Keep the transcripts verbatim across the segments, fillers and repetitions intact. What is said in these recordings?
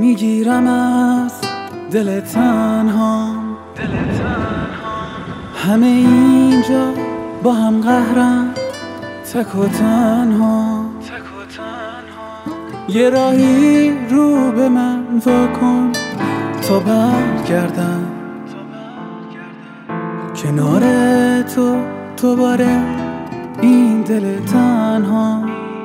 میگیرم از دل تنها، همه اینجا با هم قهرم، تک و تنها. یه راهی رو به من واکن تا برگردم کنار تو دوباره این دل تنها.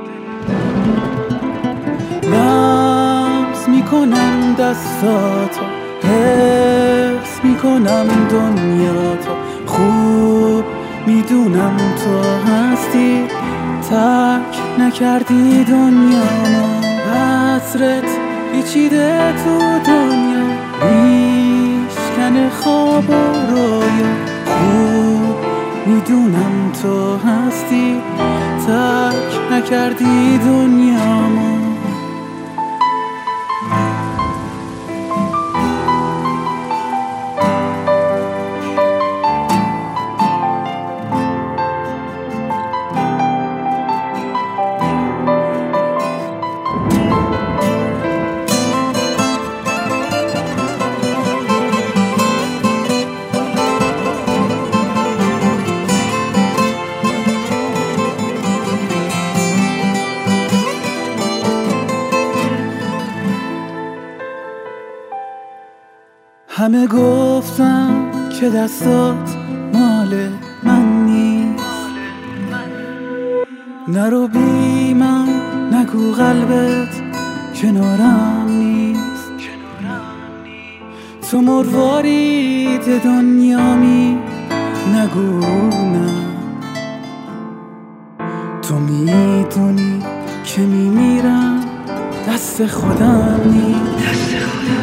لمس میکنم دستاتو، حس میکنم دنیاتو، خوب میدونم تو هستی، ترک نکردی دنیامو. حسرت پیچیده تو دنیا، میشکنه خواب و رویا، خوب میدونم تو هستی، ترک نکردی دنیامو. همه گفتم که دستات مال من نیست، نرو بی من، نگو قلبت کنارم نیست. تو مروارید دنیامی، نگو نه، تو میدونی که میمیرم، دست خودم نیست.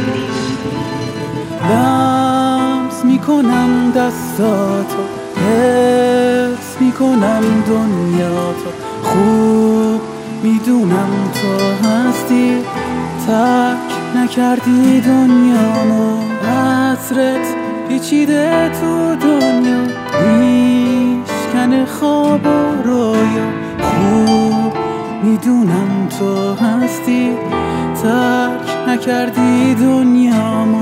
لمس میکنم دستاتو، حس میکنم دنیاتو، خوب میدونم تو هستی، ترک نکردی دنیامو. حسرت پیچیده تو دنیا، میشکنه خواب و رویا، خوب میدونم تو هستی، ترک نکردی دنیامو.